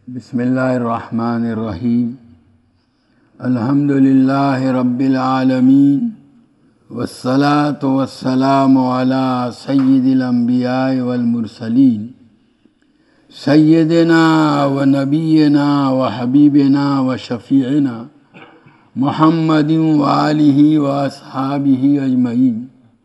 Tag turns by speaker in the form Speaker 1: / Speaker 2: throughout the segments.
Speaker 1: بسم اللہ الرحمن الرحیم الحمد للہ رب العالمین والصلاة والسلام علی سید الانبیاء والمرسلین سیدنا و نبینا و حبیبنا و شفیعنا محمد و آلہ و اصحابہ اجمعین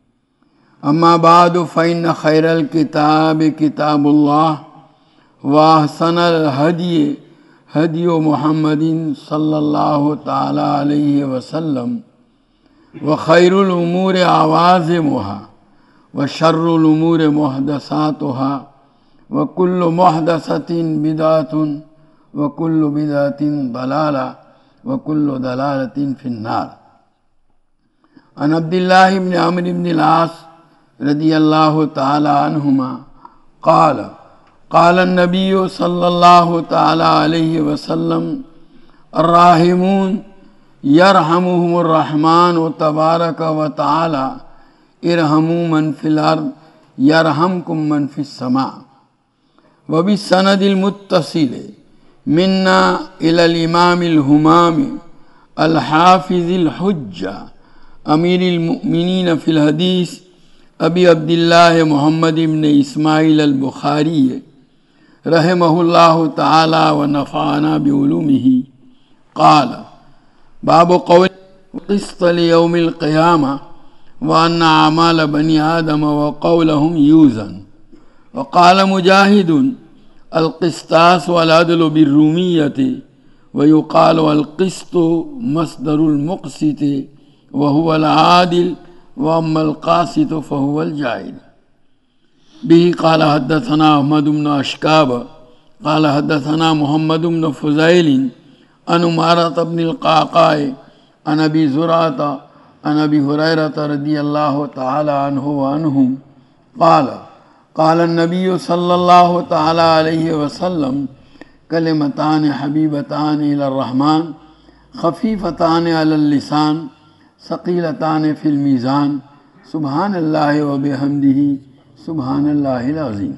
Speaker 1: اما بعد فإن خیر الکتاب کتاب اللہ واحسن الہدی ہدی محمد صلی اللہ تعالی علیہ وسلم وخیر الامور عوازمها وشر الامور محدثاتها وکل محدثۃ بدعۃ وکل بدعۃ ضلالہ وکل ضلالۃ فی النار۔ عن عبد اللہ بن عمرو بن العاص رضی اللہ تعالی عنہما قال قال النبی صلی اللہ تعالی علیہ وسلم الراحمون یرحمهم الرحمن تبارک و تعالی ارحموا من فی الارض یرحمکم من فی السماء۔ وبالسند المتصل منا الى الامام الہمام الحافظ الحجہ امیر المؤمنین فی الحدیث ابی عبداللہ محمد بن اسماعیل البخاری رحمہ اللہ تعالی و نفعنا بعلومہ قال باب قول قسط لیوم القیامہ وان اعمال بنی آدم وقولهم یوزن۔ وقال مجاہد القسطاس والعدل بالرومیۃ ویقال القسط مصدر المقسط وهو العادل واما القاسط فهو الجائر۔ به قال حدثنا احمد بن اشکاب قال حدثنا محمد بن فضیل عن عمارة بن القعقاع عن ابی زرعة عن ابی ہریرة رضی اللہ تعالی عنہ وعنہم قال قال النبی صلی اللہ تعالی علیہ وسلم کلمتان حبیبتان الی الرحمن خفیفتان علی اللسان ثقیلتان فی المیزان سبحان اللہ و بحمدہ سبحان اللہ العظیم۔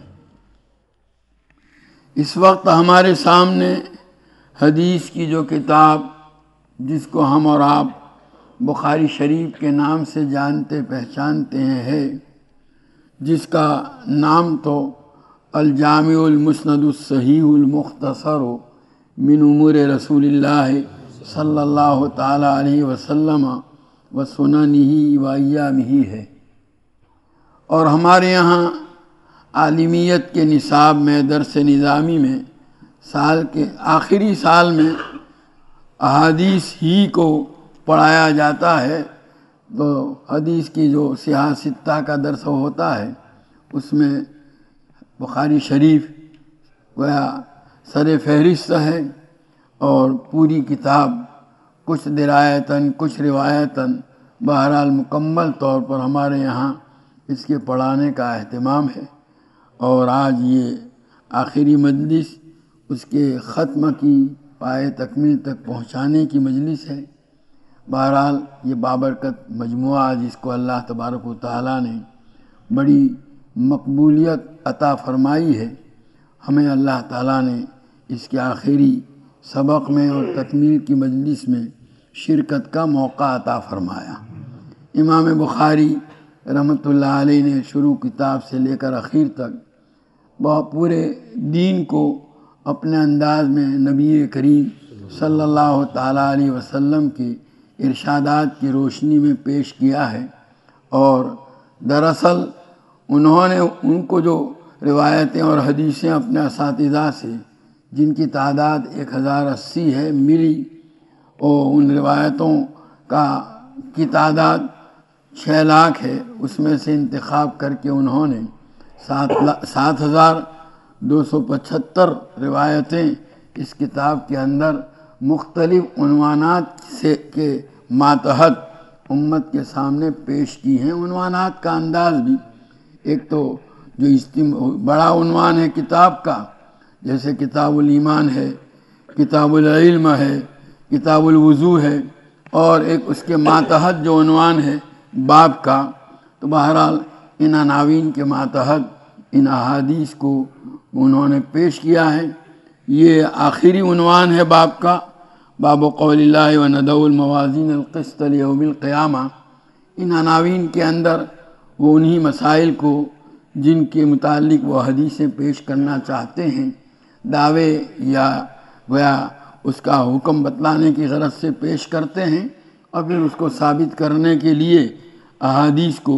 Speaker 1: اس وقت ہمارے سامنے حدیث کی جو کتاب جس کو ہم اور آپ بخاری شریف کے نام سے جانتے پہچانتے ہیں ہے، جس کا نام تو الجامع المسند الصحیح المختصر من امور رسول اللہ صلی اللہ تعالی علیہ وسلم و سننہ و ایامہ ہے، اور ہمارے یہاں عالمیت کے نصاب میں درس نظامی میں سال کے آخری سال میں احادیث ہی کو پڑھایا جاتا ہے، تو حدیث کی جو سیاہ ستہ کا درس ہوتا ہے اس میں بخاری شریف گویا سر فہرست ہے، اور پوری کتاب کچھ درایتاً کچھ روایتاً بہرحال مکمل طور پر ہمارے یہاں اس کے پڑھانے کا اہتمام ہے، اور آج یہ آخری مجلس اس کے ختم کی پائے تکمیل تک پہنچانے کی مجلس ہے۔ بہرحال یہ بابرکت مجموعہ جس کو اللہ تبارک و تعالیٰ نے بڑی مقبولیت عطا فرمائی ہے، ہمیں اللہ تعالیٰ نے اس کے آخری سبق میں اور تکمیل کی مجلس میں شرکت کا موقع عطا فرمایا۔ امام بخاری رحمۃ اللہ علیہ نے شروع کتاب سے لے کر اخیر تک پورے دین کو اپنے انداز میں نبی کریم صلی اللہ تعالیٰ علیہ وسلم کے ارشادات کی روشنی میں پیش کیا ہے، اور دراصل انہوں نے ان کو جو روایتیں اور حدیثیں اپنے اساتذہ سے جن کی تعداد 1080 ہے ملی، اور ان روایتوں کی تعداد 6 لاکھ ہے، اس میں سے انتخاب کر کے انہوں نے 7275 روایتیں اس کتاب کے اندر مختلف عنوانات کے ماتحت امت کے سامنے پیش کی ہیں۔ عنوانات کا انداز بھی ایک تو جو بڑا عنوان ہے کتاب کا، جیسے کتاب الایمان ہے، کتاب العلم ہے، کتاب الوضو ہے، اور ایک اس کے ماتحت جو عنوان ہے باب کا، تو بہرحال ان عناوین کے ماتحت ان احادیث کو انہوں نے پیش کیا ہے۔ یہ آخری عنوان ہے باب کا، باب قول اللہ وندع الموازین القسط لیوم القیامہ۔ ان عناوین کے اندر وہ انہی مسائل کو جن کے متعلق وہ حدیثیں پیش کرنا چاہتے ہیں، دعوے یا گویا اس کا حکم بتلانے کی غرض سے پیش کرتے ہیں، اور پھر اس کو ثابت کرنے کے لیے احادیث کو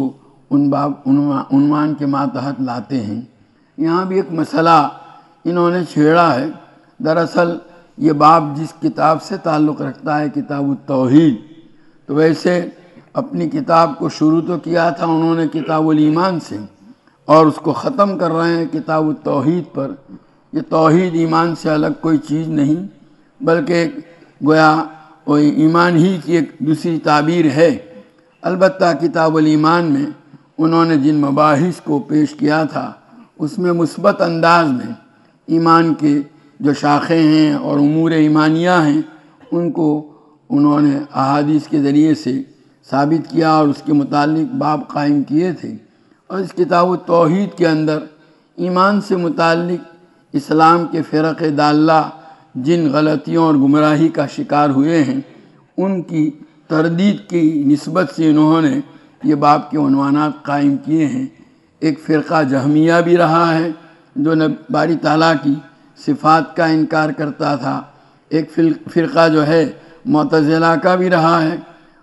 Speaker 1: عنوان کے ماتحت لاتے ہیں۔ یہاں بھی ایک مسئلہ انہوں نے چھیڑا ہے۔ دراصل یہ باب جس کتاب سے تعلق رکھتا ہے، کتاب التوحید، تو ویسے اپنی کتاب کو شروع تو کیا تھا انہوں نے کتاب الایمان سے، اور اس کو ختم کر رہے ہیں کتاب التوحید پر۔ یہ توحید ایمان سے الگ کوئی چیز نہیں، بلکہ گویا وہ ایمان ہی کی ایک دوسری تعبیر ہے۔ البتہ کتاب الایمان میں انہوں نے جن مباحث کو پیش کیا تھا، اس میں مثبت انداز میں ایمان کے جو شاخیں ہیں اور امور ایمانیہ ہیں، ان کو انہوں نے احادیث کے ذریعے سے ثابت کیا اور اس کے متعلق باب قائم کیے تھے۔ اور اس کتاب التوحید کے اندر ایمان سے متعلق اسلام کے فرق ضالہ جن غلطیوں اور گمراہی کا شکار ہوئے ہیں، ان کی تردید کی نسبت سے انہوں نے یہ باب کے عنوانات قائم کیے ہیں۔ ایک فرقہ جہمیہ بھی رہا ہے جو باری تعالیٰ کی صفات کا انکار کرتا تھا، ایک فرقہ جو ہے معتزلہ کا بھی رہا ہے۔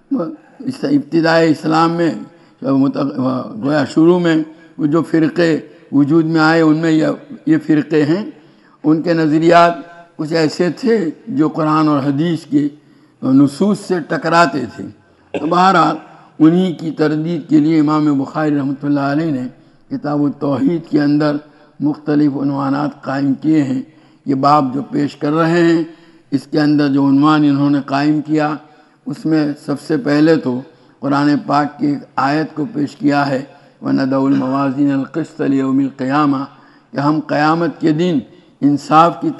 Speaker 1: ابتدائے اسلام میں گویا شروع میں وہ جو فرقے وجود میں آئے، ان میں یہ فرقے ہیں۔ ان کے نظریات کچھ ایسے تھے جو قرآن اور حدیث کے نصوص سے ٹکراتے تھے۔ تو بہرحال انہی کی تردید کے لیے امام بخاری رحمۃ اللہ علیہ نے کتاب التوحید کے اندر مختلف عنوانات قائم کیے ہیں۔ یہ باب جو پیش کر رہے ہیں، اس کے اندر جو عنوان انہوں نے قائم کیا، اس میں سب سے پہلے تو قرآن پاک کی ایک آیت کو پیش کیا ہے، وَنَدَعُ الْمَوَازِينَ الْقِسْطَ لِيَوْمِ الْقِيَامَةِ، کہ ہم قیامت کے دن انصاف کی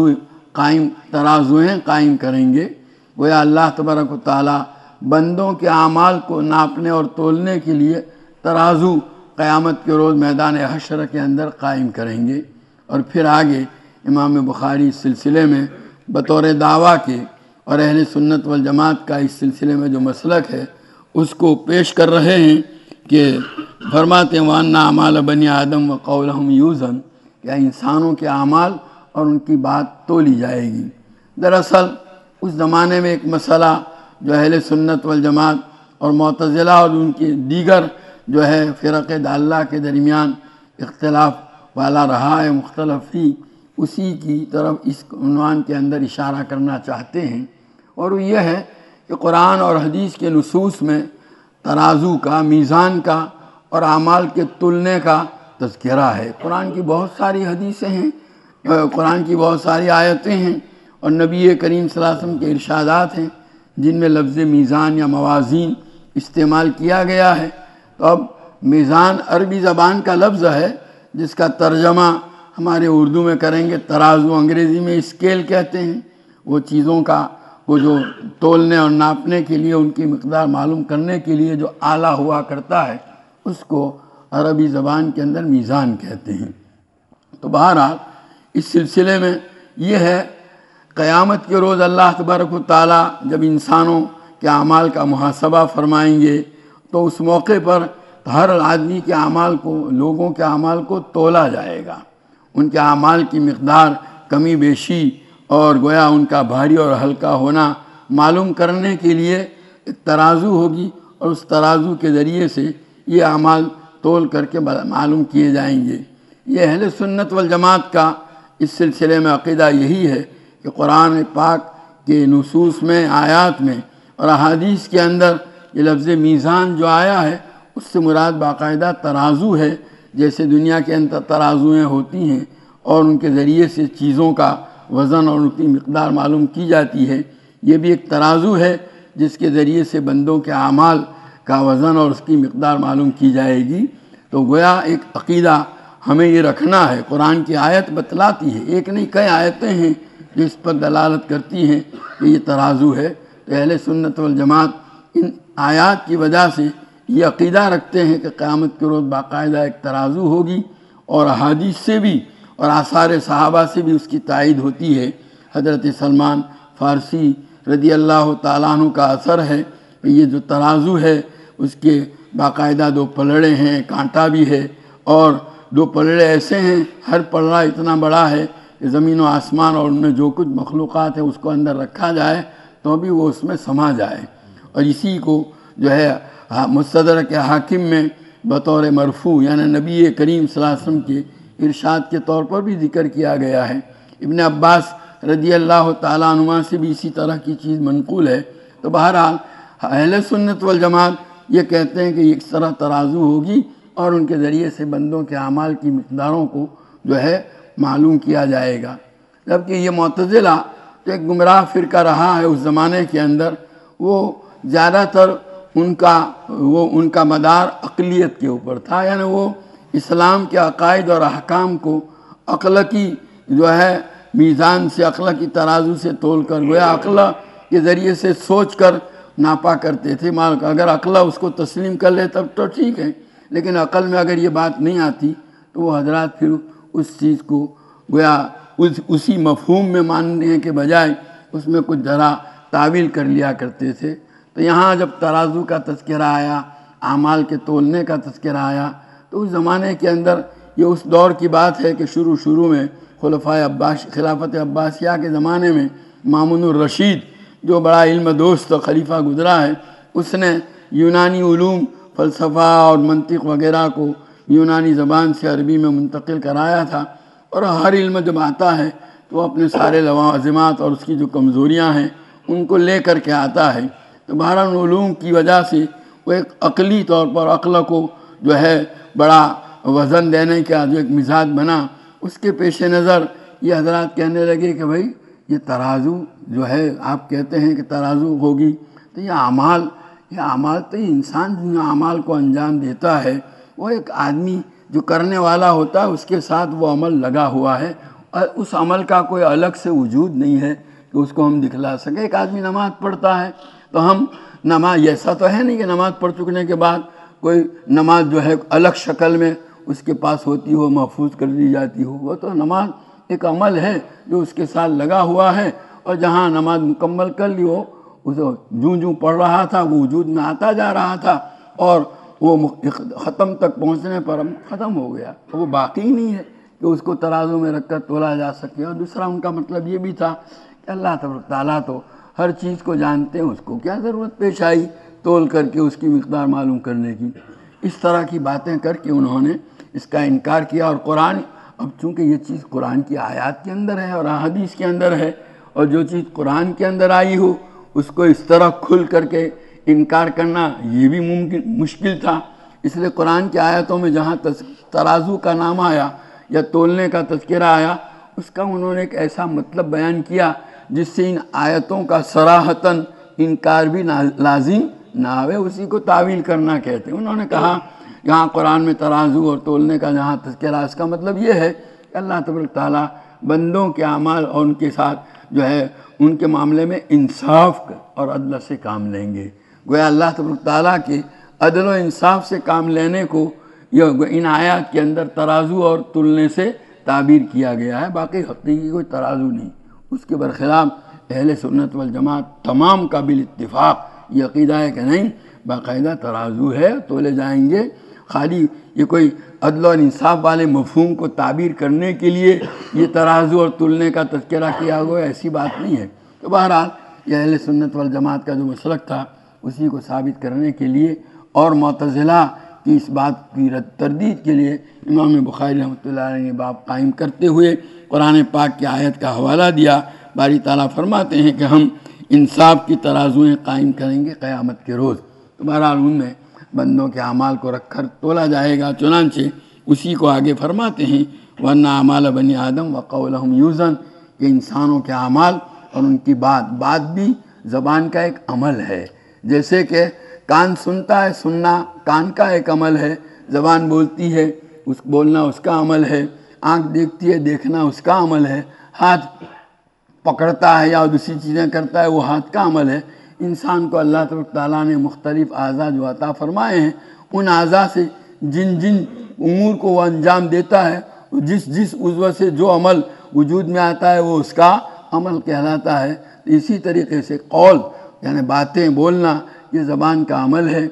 Speaker 1: ترازویں قائم کریں گے۔ گویا اللہ تبارک و تعالیٰ بندوں کے اعمال کو ناپنے اور تولنے کے لیے ترازو قیامت کے روز میدان حشر کے اندر قائم کریں گے۔ اور پھر آگے امام بخاری اس سلسلے میں بطور دعویٰ کے اور اہل سنت والجماعت کا اس سلسلے میں جو مسلک ہے اس کو پیش کر رہے ہیں کہ فرماتے ہیں وَأَنَّ أَعْمَالَ بَنِي آدم وَقَوْلَهُمْ يُوزَنُ، کہ انسانوں کے اعمال اور ان کی بات تولی جائے گی۔ دراصل اس زمانے میں ایک مسئلہ جو اہل سنت والجماعت اور معتزلہ اور ان کے دیگر جو ہے فرق ضالہ کے درمیان اختلاف والا رہا ہے، مختلف ہی، اسی کی طرف اس عنوان کے اندر اشارہ کرنا چاہتے ہیں۔ اور وہ یہ ہے کہ قرآن اور حدیث کے نصوص میں ترازو کا، میزان کا اور اعمال کے تلنے کا تذکرہ ہے۔ قرآن کی بہت ساری حدیثیں ہیں، قرآن کی بہت ساری آیتیں ہیں، اور نبی کریم صلی اللہ علیہ وسلم کے ارشادات ہیں جن میں لفظ میزان یا موازین استعمال کیا گیا ہے۔ تو اب میزان عربی زبان کا لفظ ہے جس کا ترجمہ ہمارے اردو میں کریں گے ترازو، انگریزی میں اسکیل کہتے ہیں۔ وہ چیزوں کا وہ جو تولنے اور ناپنے کے لیے، ان کی مقدار معلوم کرنے کے لیے جو آلہ ہوا کرتا ہے، اس کو عربی زبان کے اندر میزان کہتے ہیں۔ تو بہرحال اس سلسلے میں یہ ہے، قیامت کے روز اللہ تبارک و تعالیٰ جب انسانوں کے اعمال کا محاسبہ فرمائیں گے، تو اس موقع پر ہر آدمی کے اعمال کو، لوگوں کے اعمال کو تولا جائے گا۔ ان کے اعمال کی مقدار، کمی بیشی اور گویا ان کا بھاری اور ہلکا ہونا معلوم کرنے کے لیے ایک ترازو ہوگی، اور اس ترازو کے ذریعے سے یہ اعمال تول کر کے معلوم کیے جائیں گے۔ یہ اہل سنت والجماعت کا اس سلسلے میں عقیدہ یہی ہے کہ قرآن پاک کے نصوص میں، آیات میں اور احادیث کے اندر یہ لفظ میزان جو آیا ہے، اس سے مراد باقاعدہ ترازو ہے، جیسے دنیا کے اندر ترازویں ہوتی ہیں اور ان کے ذریعے سے چیزوں کا وزن اور ان کی مقدار معلوم کی جاتی ہے۔ یہ بھی ایک ترازو ہے جس کے ذریعے سے بندوں کے اعمال کا وزن اور اس کی مقدار معلوم کی جائے گی۔ تو گویا ایک عقیدہ ہمیں یہ رکھنا ہے۔ قرآن کی آیت بتلاتی ہے، ایک نہیں کئی آیتیں ہیں جو اس پر دلالت کرتی ہیں کہ یہ ترازو ہے۔ تو اہل سنت والجماعت ان آیات کی وجہ سے یہ عقیدہ رکھتے ہیں کہ قیامت کے روز باقاعدہ ایک ترازو ہوگی، اور احادیث سے بھی اور آثار صحابہ سے بھی اس کی تائید ہوتی ہے۔ حضرت سلمان فارسی رضی اللہ تعالیٰ عنہ کا اثر ہے کہ یہ جو ترازو ہے اس کے باقاعدہ 2 پلڑے ہیں، کانٹا بھی ہے، اور 2 پلڑے ایسے ہیں، ہر پلڑا اتنا بڑا ہے کہ زمین و آسمان اور ان میں جو کچھ مخلوقات ہے اس کو اندر رکھا جائے تو بھی وہ اس میں سما جائے۔ اور اسی کو جو ہے مستدرک حاکم میں بطور مرفوع یعنی نبی کریم صلی اللہ علیہ وسلم کے ارشاد کے طور پر بھی ذکر کیا گیا ہے۔ ابن عباس رضی اللہ تعالیٰ عنہ سے بھی اسی طرح کی چیز منقول ہے۔ تو بہرحال اہل سنت والجماعت یہ کہتے ہیں کہ اس طرح ترازو ہوگی اور ان کے ذریعے سے بندوں کے اعمال کی مقداروں کو جو ہے معلوم کیا جائے گا۔ جبکہ یہ معتزلہ جو ایک گمراہ فرقہ رہا ہے اس زمانے کے اندر، وہ زیادہ تر ان کا مدار عقلیت کے اوپر تھا، یعنی وہ اسلام کے عقائد اور احکام کو عقل کی جو ہے میزان سے، عقل کی ترازو سے تول کر، گویا عقل کے ذریعے سے سوچ کر ناپا کرتے تھے۔ اگر عقل اس کو تسلیم کر لے تب تو ٹھیک ہے، لیکن عقل میں اگر یہ بات نہیں آتی تو وہ حضرات پھر اس چیز کو گویا اسی مفہوم میں ماننے کے بجائے اس میں کچھ ذرا تعویل کر لیا کرتے تھے۔ تو یہاں جب ترازو کا تذکرہ آیا، اعمال کے تولنے کا تذکرہ آیا، تو اس زمانے کے اندر یہ اس دور کی بات ہے کہ شروع میں خلافت عباسیہ کے زمانے میں مامون الرشید جو بڑا علم دوست خلیفہ گزرا ہے، اس نے یونانی علوم فلسفہ اور منطق وغیرہ کو یونانی زبان سے عربی میں منتقل کرایا تھا۔ اور ہر علم جب آتا ہے تو وہ اپنے سارے لوازمات اور اس کی جو کمزوریاں ہیں ان کو لے کر کے آتا ہے۔ تو بہرحال علوم کی وجہ سے وہ ایک عقلی طور پر عقل کو جو ہے بڑا وزن دینے کا جو ایک مزاج بنا، اس کے پیش نظر یہ حضرات کہنے لگے کہ بھائی یہ ترازو جو ہے آپ کہتے ہیں کہ ترازو ہوگی، تو یہ اعمال تو یہ انسان جو اعمال کو انجام دیتا ہے وہ ایک آدمی جو کرنے والا ہوتا ہے اس کے ساتھ وہ عمل لگا ہوا ہے، اور اس عمل کا کوئی الگ سے وجود نہیں ہے کہ اس کو ہم دکھلا سکیں۔ ایک آدمی نماز پڑھتا ہے تو ہم نماز ایسا تو ہے نہیں کہ نماز پڑھ چکنے کے بعد کوئی نماز جو ہے الگ شکل میں اس کے پاس ہوتی ہو، محفوظ کر دی جاتی ہو۔ وہ تو نماز ایک عمل ہے جو اس کے ساتھ لگا ہوا ہے، اور جہاں نماز مکمل کر لی ہو اسے جوں پڑھ رہا تھا وہ وجود میں آتا جا رہا تھا، اور وہ ختم تک پہنچنے پر ختم ہو گیا، وہ باقی نہیں ہے کہ اس کو ترازو میں رکھ کر تولا جا سکے۔ اور دوسرا ان کا مطلب یہ بھی تھا کہ اللہ تبارک تعالیٰ تو ہر چیز کو جانتے ہیں، اس کو کیا ضرورت پیش آئی تول کر کے اس کی مقدار معلوم کرنے کی۔ اس طرح کی باتیں کر کے انہوں نے اس کا انکار کیا۔ اور قرآن، اب چونکہ یہ چیز قرآن کی آیات کے اندر ہے اور احادیث کے اندر ہے، اور جو چیز قرآن کے اندر آئی ہو اس کو اس طرح کھل کر کے انکار کرنا یہ بھی مشکل تھا۔ اس لیے قرآن کی آیتوں میں جہاں ترازو کا نام آیا یا تولنے کا تذکرہ آیا، اس کا انہوں نے ایک ایسا مطلب بیان کیا جس سے ان آیتوں کا صراحتاً انکار بھی لازم نہ آوے، اسی کو تعویل کرنا کہتے ہیں۔ انہوں نے کہا یہاں قرآن میں ترازو اور تولنے کا جہاں تذکرہ، اس کا مطلب یہ ہے کہ اللہ تبارک تعالیٰ بندوں کے اعمال اور ان کے ساتھ جو ہے ان کے معاملے میں انصاف اور عدل سے کام لیں گے۔ گویا اللہ تبارک تعالیٰ کے عدل و انصاف سے کام لینے کو یہ ان آیات کے اندر ترازو اور تلنے سے تعبیر کیا گیا ہے، باقی حقیقی کوئی ترازو نہیں۔ اس کے برخلاف اہل سنت والجماعت تمام کا بالاتفاق یہ عقیدہ ہے کہ نہیں، باقاعدہ ترازو ہے، تولے جائیں گے۔ خالی یہ کوئی عدل اور انصاف والے مفہوم کو تعبیر کرنے کے لیے یہ ترازو اور تلنے کا تذکرہ کیا ہوا ایسی بات نہیں ہے۔ تو بہرحال یہ اہل سنت والجماعت کا جو مسلک تھا اسی کو ثابت کرنے کے لیے اور معتزلہ کی اس بات کی تردید کے لیے امام بخاری رحمۃ اللہ علیہ نے باب قائم کرتے ہوئے قرآن پاک کی آیت کا حوالہ دیا۔ باری تعالیٰ فرماتے ہیں کہ ہم انصاف کی ترازویں قائم کریں گے قیامت کے روز۔ تو بہرحال ان میں بندوں کے اعمال کو رکھ کر تولا جائے گا۔ چنانچہ اسی کو آگے فرماتے ہیں ورنہ اعمال بنی آدم وقولہم یوزن، کہ انسانوں کے اعمال اور ان کی بات بھی زبان کا ایک عمل ہے۔ جیسے کہ کان سنتا ہے، سننا کان کا ایک عمل ہے، زبان بولتی ہے، بولنا اس کا عمل ہے، آنکھ دیکھتی ہے، دیکھنا اس کا عمل ہے، ہاتھ پکڑتا ہے یا دوسری چیزیں کرتا ہے وہ ہاتھ کا عمل ہے۔ انسان کو اللہ تبارک تعالیٰ نے مختلف اعضاء جو عطا فرمائے ہیں، ان اعضاء سے جن امور کو وہ انجام دیتا ہے جس عضو سے جو عمل وجود میں آتا ہے وہ اس کا عمل کہلاتا ہے۔ اسی طریقے سے قول یعنی باتیں بولنا یہ زبان کا عمل ہے۔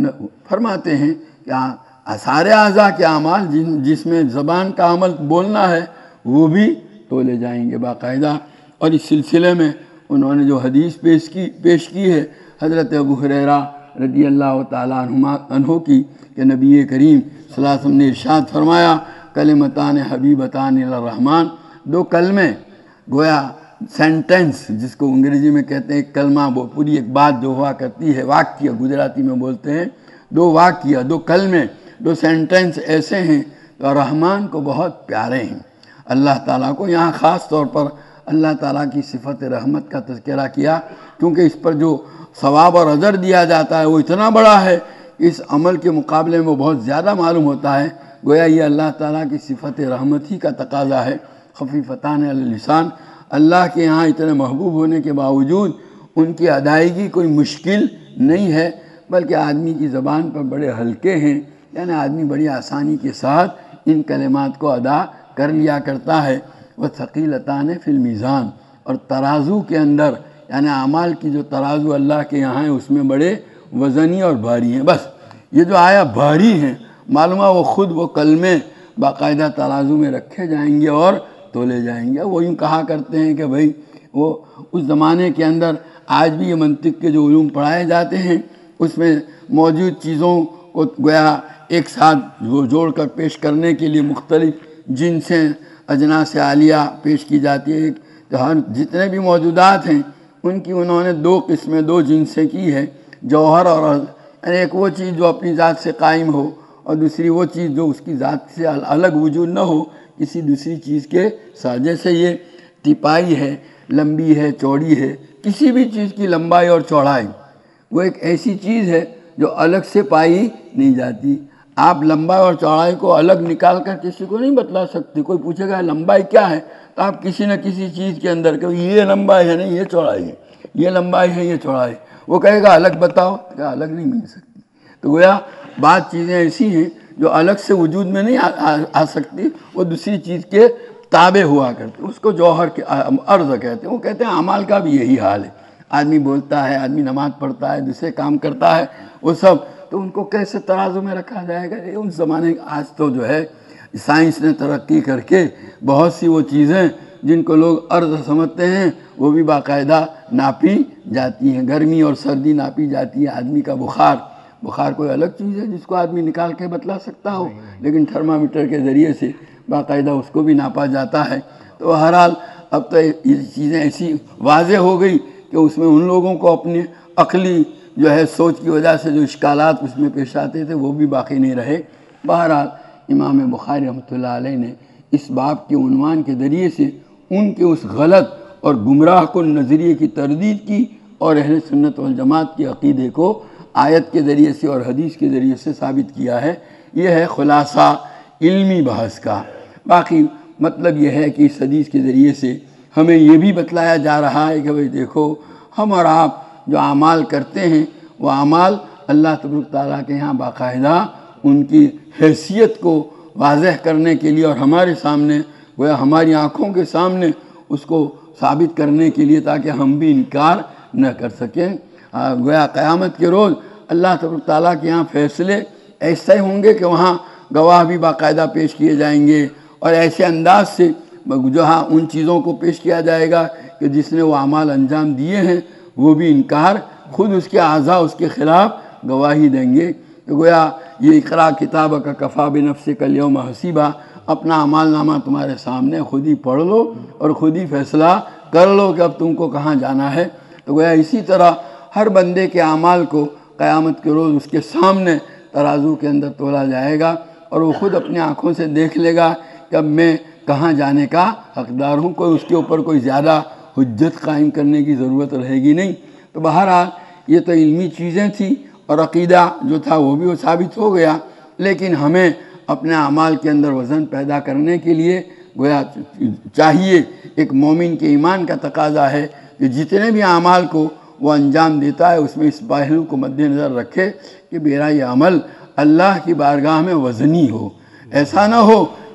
Speaker 1: فرماتے ہیں کہ سارے اعضاء کے اعمال جس میں زبان کا عمل بولنا ہے وہ بھی تولے جائیں گے باقاعدہ۔ اور اس سلسلے میں انہوں نے جو حدیث پیش کی ہے حضرت ابو ہریرہ رضی اللہ تعالیٰ عنہ کی کہ نبی کریم صلی اللہ علیہ وسلم نے ارشاد فرمایا کلمتان حبیبتان الی الرحمن، دو کلمے گویا سینٹنس جس کو انگریزی میں کہتے ہیں کلمہ، وہ پوری ایک بات جو ہوا کرتی ہے، واقعہ گجراتی میں بولتے ہیں، دو واقعہ، دو کلمے، دو سینٹنس ایسے ہیں تو رحمان کو بہت پیارے ہیں۔ اللہ تعالیٰ کو یہاں خاص طور پر اللہ تعالیٰ کی صفت رحمت کا تذکرہ کیا، کیونکہ اس پر جو ثواب اور اجر دیا جاتا ہے وہ اتنا بڑا ہے کہ اس عمل کے مقابلے میں وہ بہت زیادہ معلوم ہوتا ہے۔ گویا یہ اللہ تعالیٰ کی صفت رحمت ہی کا تقاضا ہے۔ خفیفتان علی اللسان، اللہ کے یہاں اتنے محبوب ہونے کے باوجود ان کی ادائیگی کوئی مشکل نہیں ہے، بلکہ آدمی کی زبان پر بڑے ہلکے ہیں، یعنی آدمی بڑی آسانی کے ساتھ ان کلمات کو ادا کر لیا کرتا ہے۔ وثقیلتان فی المیزان، اور ترازو کے اندر یعنی اعمال کی جو ترازو اللہ کے یہاں ہے اس میں بڑے وزنی اور بھاری ہیں۔ بس یہ جو آیا بھاری ہیں، معلوم ہے وہ خود وہ کلمے باقاعدہ ترازو میں رکھے جائیں گے اور تولے جائیں گے۔ وہ یوں کہا کرتے ہیں کہ بھئی وہ اس زمانے کے اندر آج بھی یہ منطق کے جو علوم پڑھائے جاتے ہیں اس میں موجود چیزوں کو گویا ایک ساتھ جوڑ کر پیش کرنے کے لیے مختلف جنسیں اجناس عالیہ پیش کی جاتی ہے۔ تو ہر جتنے بھی موجودات ہیں ان کی انہوں نے دو قسمیں، دو جنسیں کی ہے، جوہر اور عرض، یعنی ایک وہ چیز جو اپنی ذات سے قائم ہو اور دوسری وہ چیز جو اس کی ذات سے الگ وجود نہ ہو کسی دوسری چیز کے ساتھ۔ جیسے یہ تیپائی ہے، لمبی ہے، چوڑی ہے، کسی بھی چیز کی لمبائی اور چوڑائی وہ ایک ایسی چیز ہے جو الگ سے پائی نہیں جاتی۔ آپ لمبائی اور چوڑائی کو الگ نکال کر کسی کو نہیں بتلا سکتے۔ کوئی پوچھے گا لمبائی کیا ہے تو آپ کسی نہ کسی چیز کے اندر کہ یہ لمبائی ہے نہیں یہ چوڑائی ہے، یہ لمبائی ہے یہ چوڑائی، وہ کہے گا الگ بتاؤ، کہ الگ نہیں مل سکتی۔ تو گویا بعض چیزیں ایسی ہیں جو الگ سے وجود میں نہیں آ سکتی، وہ دوسری چیز کے تابع ہوا کرتے، اس کو جوہر کے عرض کہتے ہیں۔ وہ کہتے ہیں اعمال کا بھی یہی حال ہے، آدمی بولتا ہے، آدمی نماز پڑھتا ہے، دوسرے کام کرتا ہے، وہ سب تو ان کو کیسے ترازو میں رکھا جائے گا؟ ان زمانے آج تو جو ہے سائنس نے ترقی کر کے بہت سی وہ چیزیں جن کو لوگ عرض سمجھتے ہیں وہ بھی باقاعدہ ناپی جاتی ہیں، گرمی اور سردی ناپی جاتی ہے، آدمی کا بخار کوئی الگ چیز ہے جس کو آدمی نکال کے بتلا سکتا ہو، لیکن تھرمامیٹر کے ذریعے سے باقاعدہ اس کو بھی ناپا جاتا ہے۔ تو بہرحال اب تو یہ چیزیں ایسی واضح ہو گئی کہ اس میں ان لوگوں کو اپنی عقلی جو ہے سوچ کی وجہ سے جو اشکالات اس میں پیش آتے تھے وہ بھی باقی نہیں رہے۔ بہرحال امام بخاری رحمۃ اللہ علیہ نے اس باب کے عنوان کے ذریعے سے ان کے اس غلط اور گمراہ کن نظریے کی تردید کی اور اہل سنت والجماعت کے عقیدے کو آیت کے ذریعے سے اور حدیث کے ذریعے سے ثابت کیا ہے۔ یہ ہے خلاصہ علمی بحث کا۔ باقی مطلب یہ ہے کہ اس حدیث کے ذریعے سے ہمیں یہ بھی بتلایا جا رہا ہے کہ بھئی دیکھو ہم اور آپ جو اعمال کرتے ہیں وہ اعمال اللہ تبارک تعالیٰ کے یہاں باقاعدہ ان کی حیثیت کو واضح کرنے کے لیے اور ہمارے سامنے گویا ہماری آنکھوں کے سامنے اس کو ثابت کرنے کے لیے تاکہ ہم بھی انکار نہ کر سکیں۔ گویا قیامت کے روز اللہ تبارک تعالیٰ کے یہاں فیصلے ایسے ہوں گے کہ وہاں گواہ بھی باقاعدہ پیش کیے جائیں گے اور ایسے انداز سے جہاں ان چیزوں کو پیش کیا جائے گا کہ جس نے وہ اعمال انجام دیے ہیں وہ بھی انکار، خود اس کے اعضاء اس کے خلاف گواہی دیں گے۔ تو گویا یہ اقرا کتابک کفی بنفسک الیوم حسیبا، اپنا اعمال نامہ تمہارے سامنے، خود ہی پڑھ لو اور خود ہی فیصلہ کر لو کہ اب تم کو کہاں جانا ہے۔ تو گویا اسی طرح ہر بندے کے اعمال کو قیامت کے روز اس کے سامنے ترازو کے اندر تولا جائے گا اور وہ خود اپنی آنکھوں سے دیکھ لے گا کہ اب میں کہاں جانے کا حقدار ہوں۔ کوئی اس کے اوپر کوئی زیادہ حجت قائم کرنے کی ضرورت رہے گی نہیں۔ تو بہرحال یہ تو علمی چیزیں تھیں اور عقیدہ جو تھا وہ بھی وہ ثابت ہو گیا، لیکن ہمیں اپنے اعمال کے اندر وزن پیدا کرنے کے لیے گویا چاہیے، ایک مومن کے ایمان کا تقاضا ہے کہ جتنے بھی اعمال کو وہ انجام دیتا ہے اس میں اس پہلو کو مد نظر رکھے کہ میرا یہ عمل اللہ کی بارگاہ میں وزنی ہو۔ ایسا نہ ہو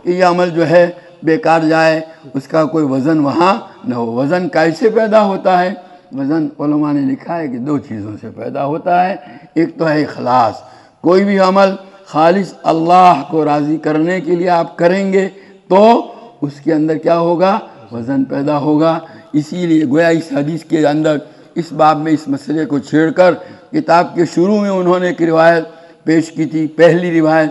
Speaker 1: کہ یہ عمل جو ہے بیکار جائے، اس کا کوئی وزن وہاں نہ ہو۔ وزن کیسے پیدا ہوتا ہے؟ وزن علماء نے لکھا ہے کہ دو چیزوں سے پیدا ہوتا ہے۔ ایک تو ہے اخلاص، کوئی بھی عمل خالص اللہ کو راضی کرنے کے لیے آپ کریں گے تو اس کے اندر کیا ہوگا؟ وزن پیدا ہوگا۔ اسی لیے گویا اس حدیث کے اندر اس باب میں اس مسئلے کو چھیڑ کر کتاب کے شروع میں انہوں نے ایک روایت پیش کی تھی، پہلی روایت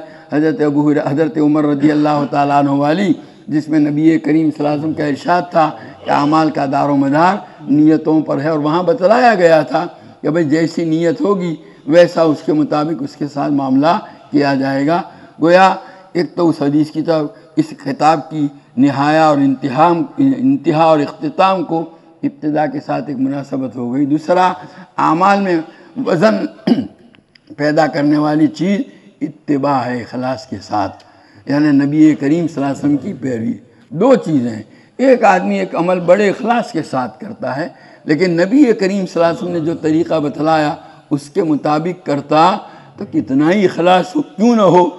Speaker 1: حضرت عمر رضی اللہ تعالیٰ عنہ والی، جس میں نبی کریم صلی اللہ علیہ وسلم کا ارشاد تھا کہ اعمال کا دار و مدار نیتوں پر ہے، اور وہاں بتلایا گیا تھا کہ بھئی جیسی نیت ہوگی ویسا اس کے مطابق اس کے ساتھ معاملہ کیا جائے گا۔ گویا ایک تو اس حدیث کی طرف اس خطاب کی نہایا اور انتہا اور اختتام کو ابتدا کے ساتھ ایک مناسبت ہو گئی۔ دوسرا، اعمال میں وزن پیدا کرنے والی چیز اتباع ہے اخلاص کے ساتھ، یعنی نبی کریم صلی اللہ علیہ وسلم کی پیروی۔ دو چیزیں ہیں، ایک آدمی ایک عمل بڑے اخلاص کے ساتھ کرتا ہے، لیکن نبی کریم صلی اللہ علیہ وسلم نے جو طریقہ بتلایا اس کے مطابق کرتا تو کتنا ہی اخلاص کیوں نہ ہو،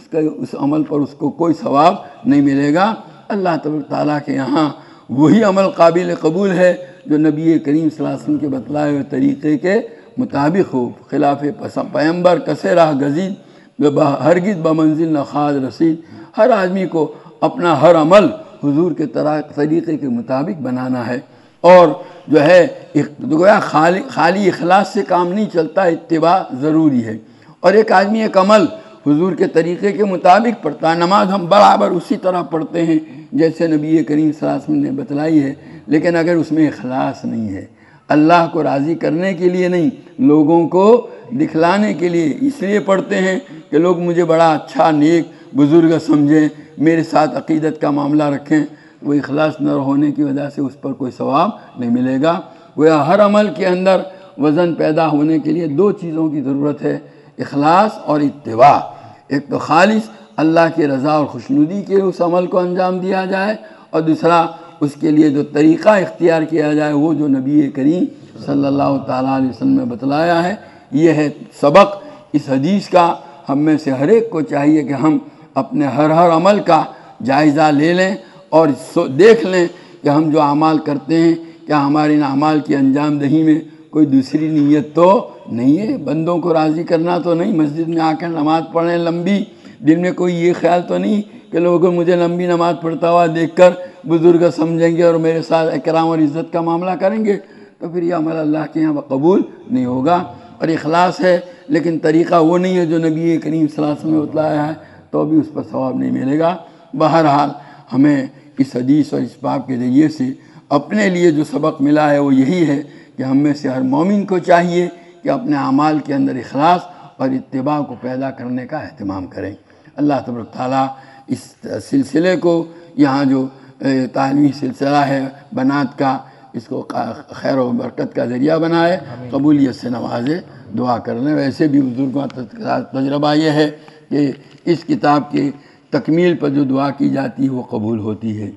Speaker 1: اس عمل پر اس کو کوئی ثواب نہیں ملے گا۔ اللہ تبارک تعالیٰ کے یہاں وہی عمل قابل قبول ہے جو نبی کریم صلی اللہ علیہ وسلم کے بتلائے ہوئے طریقے کے مطابق ہو، خلاف پیمبر کسے راہ گزید ہرگز بمنزل نہ خاص رسید۔ ہر آدمی کو اپنا ہر عمل حضور کے طریقے کے مطابق بنانا ہے، اور جو ہے گویا خالی اخلاص سے کام نہیں چلتا، اتباع ضروری ہے۔ اور ایک آدمی ایک عمل حضور کے طریقے کے مطابق پڑھتا ہے، نماز ہم برابر اسی طرح پڑھتے ہیں جیسے نبی کریم صلی اللہ علیہ وسلم نے بتلائی ہے، لیکن اگر اس میں اخلاص نہیں ہے، اللہ کو راضی کرنے کے لیے نہیں، لوگوں کو دکھلانے کے لیے اس لیے پڑھتے ہیں کہ لوگ مجھے بڑا اچھا نیک بزرگ سمجھیں، میرے ساتھ عقیدت کا معاملہ رکھیں، وہ اخلاص نہ ہونے کی وجہ سے اس پر کوئی ثواب نہیں ملے گا۔ گویا ہر عمل کے اندر وزن پیدا ہونے کے لیے دو چیزوں کی ضرورت ہے، اخلاص اور اتباع۔ ایک تو خالص اللہ کی رضا اور خوشنودی کے اس عمل کو انجام دیا جائے، اور دوسرا اس کے لیے جو طریقہ اختیار کیا جائے وہ جو نبی کریم صلی اللہ تعالیٰ علیہ وسلم نے بتلایا ہے۔ یہ ہے سبق اس حدیث کا۔ ہم میں سے ہر ایک کو چاہیے کہ ہم اپنے ہر عمل کا جائزہ لے لیں اور دیکھ لیں کہ ہم جو اعمال کرتے ہیں کیا ہمارے ان اعمال کی انجام دہی میں کوئی دوسری نیت تو نہیں ہے، بندوں کو راضی کرنا تو نہیں، مسجد میں آ کر نماز پڑھیں لمبی، دل میں کوئی یہ خیال تو نہیں کہ لوگ مجھے لمبی نماز پڑھتا ہوا دیکھ کر بزرگ سمجھیں گے اور میرے ساتھ اکرام اور عزت کا معاملہ کریں گے، تو پھر یہ عمل اللہ کے یہاں قبول نہیں ہوگا۔ اور اخلاص ہے لیکن طریقہ وہ نہیں ہے جو نبی کریم صلی اللہ علیہ وسلم نے بتلایا ہے، تو بھی اس پر ثواب نہیں ملے گا۔ بہرحال ہمیں اس حدیث اور اس باب کے ذریعے سے اپنے لیے جو سبق ملا ہے وہ یہی ہے کہ ہم میں سے ہر مومن کو چاہیے کہ اپنے اعمال کے اندر اخلاص اور اتباع کو پیدا کرنے کا اہتمام کریں۔ اللہ تبارک تعالیٰ اس سلسلے کو، یہاں جو تعلیمی سلسلہ ہے بنات کا، اس کو خیر و برکت کا ذریعہ بنائے، قبولیت سے نوازے، دعا کر لیں۔ ویسے بھی بزرگوں کا تجربہ یہ ہے کہ اس کتاب کی تکمیل پر جو دعا کی جاتی ہے وہ قبول ہوتی ہے۔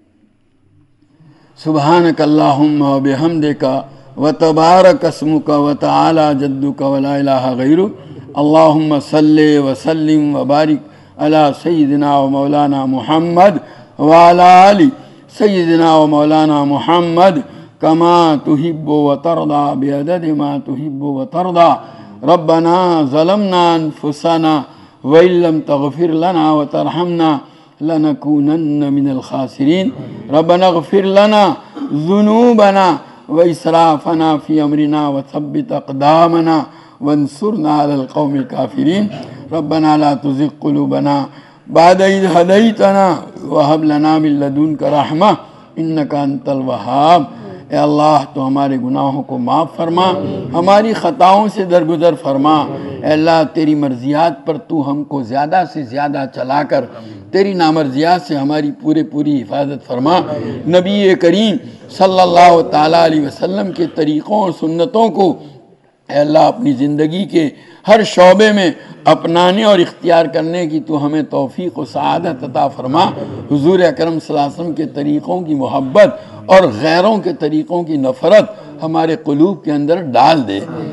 Speaker 1: سبحانک اللہم و بحمدک و تبارک اسمک و تعالی جدک و لا الہ غیرک، اللہم صلی وسلم و بارک علی سیدنا و مولانا محمد وعلی آل سیدنا و مولانا محمد کما تحب و ترضى بعدد ما تحب و ترضى۔ ربنا ظلمنا انفسنا وإن لم تغفر لنا وترحمنا لنكونن من الخاسرين۔ ربنا اغفر لنا ذنوبنا وإسرافنا في أمرنا وثبت أقدامنا وانصرنا على القوم الكافرين۔ ربنا لا تزغ قلوبنا بعد إذ هديتنا وهب لنا من لدنك رحمة إنك أنت الوهاب۔ اے اللہ تو ہمارے گناہوں کو معاف فرما، ہماری خطاؤں سے درگزر فرما۔ اے اللہ تیری مرضیات پر تو ہم کو زیادہ سے زیادہ چلا کر تیری نامرضیات سے ہماری پوری حفاظت فرما۔ نبی کریم صلی اللہ تعالیٰ علیہ وسلم کے طریقوں اور سنتوں کو اے اللہ اپنی زندگی کے ہر شعبے میں اپنانے اور اختیار کرنے کی تو ہمیں توفیق و سعادت عطا فرما۔ حضور اکرم صلی اللہ علیہ وسلم کے طریقوں کی محبت اور غیروں کے طریقوں کی نفرت ہمارے قلوب کے اندر ڈال دے۔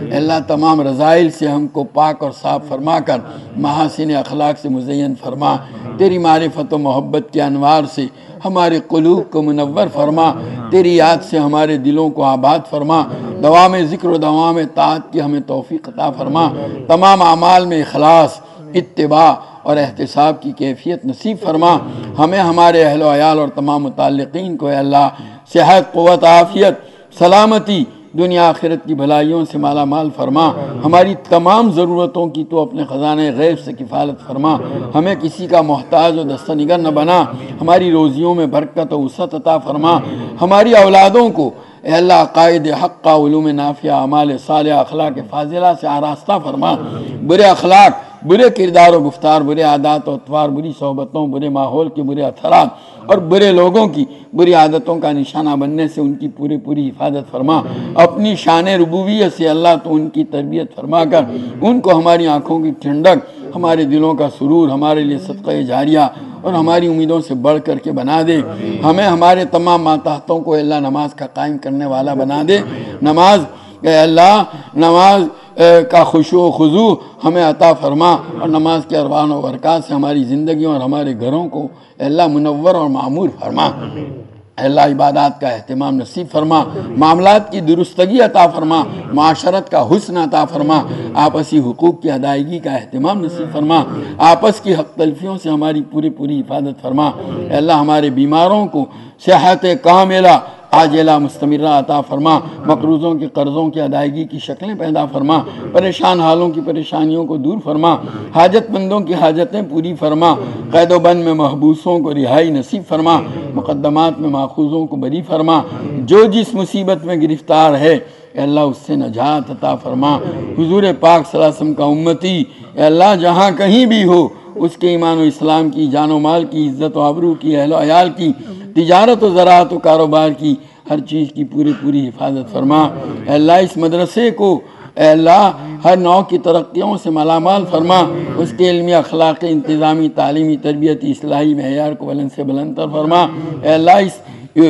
Speaker 1: اللہ تمام رذائل سے ہم کو پاک اور صاف فرما کر محاسن اخلاق سے مزین فرما، تیری معرفت و محبت کے انوار سے ہمارے قلوب کو منور فرما، تیری یاد سے ہمارے دلوں کو آباد فرما، دوام ذکر و دوام طاعت کی ہمیں توفیق عطا فرما، تمام اعمال میں اخلاص، اتباع اور احتساب کی کیفیت نصیب فرما، ہمیں، ہمارے اہل و عیال اور تمام متعلقین کو اے اللہ صحت، قوت، عافیت، سلامتی، دنیا آخرت کی بھلائیوں سے مالا مال فرما، ہماری تمام ضرورتوں کی تو اپنے خزانہ غیب سے کفالت فرما، ہمیں کسی کا محتاج و دستہ نگر نہ بنا، ہماری روزیوں میں برکت و وسعت عطا فرما، ہماری اولادوں کو اے اللہ عقائد حق کا، علوم نافعہ، اعمال صالحہ، اخلاق فاضلہ سے آراستہ فرما، برے اخلاق، برے کردار و گفتار، برے عادات و اطوار، بری صحبتوں، برے ماحول کے برے اثرات اور برے لوگوں کی بری عادتوں کا نشانہ بننے سے ان کی پوری حفاظت فرما، اپنی شان ربوبیت سے اللہ تو ان کی تربیت فرما کر ان کو ہماری آنکھوں کی ٹھنڈک، ہمارے دلوں کا سرور، ہمارے لیے صدقہ جاریہ اور ہماری امیدوں سے بڑھ کر کے بنا دے، ہمیں ہمارے تمام ماتحتوں کو اللہ نماز کا قائم کرنے والا بنا دے، نماز اے اللہ، نماز کا خشوع و خضوع ہمیں عطا فرما، اور نماز کے ارکان و برکات سے ہماری زندگیوں اور ہمارے گھروں کو اے اللہ منور اور معمور فرما، اے اللہ عبادات کا اہتمام نصیب فرما، معاملات کی درستگی عطا فرما، معاشرت کا حسن عطا فرما، آپسی حقوق کی ادائیگی کا اہتمام نصیب فرما، آپس کی حق تلفیوں سے ہماری پوری حفاظت فرما، اے اللہ ہمارے بیماروں کو صحت کاملہ عاجلہ مستمرہ عطا فرما، مقروضوں کے قرضوں کی ادائیگی کی شکلیں پیدا فرما، پریشان حالوں کی پریشانیوں کو دور فرما، حاجت مندوں کی حاجتیں پوری فرما، قید و بند میں محبوسوں کو رہائی نصیب فرما، مقدمات میں ماخوذوں کو بری فرما، جو جس مصیبت میں گرفتار ہے اے اللہ اس سے نجات عطا فرما، حضور پاک صلی اللہ علیہ وسلم کا امتی اے اللہ جہاں کہیں بھی ہو اس کے ایمان و اسلام کی، جان و مال کی، عزت و آبرو کی، اہل و عیال کی، تجارت و زراعت و کاروبار کی، ہر چیز کی پوری حفاظت فرما، اے اللہ اس مدرسے کو اے اللہ ہر نوع کی ترقیوں سے مالامال فرما، اس کے علمی، اخلاقی، انتظامی، تعلیمی، تربیتی، اصلاحی معیار کو بلند سے بلند تر فرما، اے اللہ اس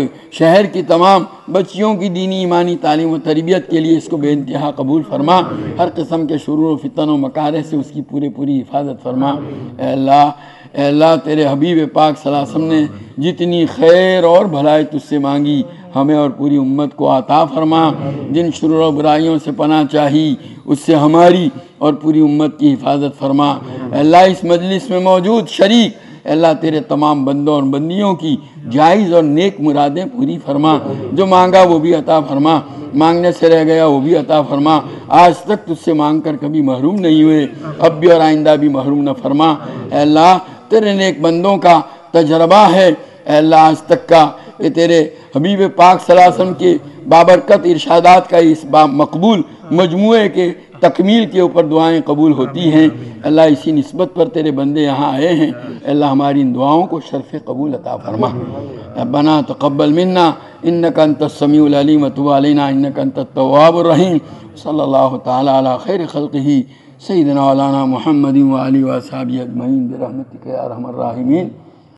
Speaker 1: شہر کی تمام بچیوں کی دینی ایمانی تعلیم و تربیت کے لیے اس کو بے انتہا قبول فرما، ہر قسم کے شرور و فتن و مکارہ سے اس کی پوری حفاظت فرما، اے اللہ تیرے حبیب پاک صلی اللہ علیہ وسلم نے جتنی خیر اور بھلائی تجھ سے مانگی ہمیں اور پوری امت کو عطا فرما، جن شرور و برائیوں سے پناہ چاہی اس سے ہماری اور پوری امت کی حفاظت فرما، اے اللہ اس مجلس میں موجود شریک اے اللہ تیرے تمام بندوں اور بندیوں کی جائز اور نیک مرادیں پوری فرما، جو مانگا وہ بھی عطا فرما، مانگنے سے رہ گیا وہ بھی عطا فرما، آج تک تجھ سے مانگ کر کبھی محروم نہیں ہوئے، اب بھی اور آئندہ بھی محروم نہ فرما، اے اللہ تیرے نیک بندوں کا تجربہ ہے اے اللہ آج تک کا کہ تیرے حبیب پاک صلی اللہ علیہ وسلم کے بابرکت ارشادات کا اس مقبول مجموعے کے تکمیل کے اوپر دعائیں قبول ہوتی ہیں، اللہ اسی نسبت پر تیرے بندے یہاں آئے ہیں، اللہ ہماری ان دعاؤں کو شرف قبول عطا فرما، ربنا تقبل منا انک انت السمیع العلیم وتب علینا انک انت التواب الرحیم، صلی اللہ تعالی علی خیر خلقہ سیدنا مولانا محمد وآلہ وصحبہ اجمعین برحمتک یا ارحم الراحمین۔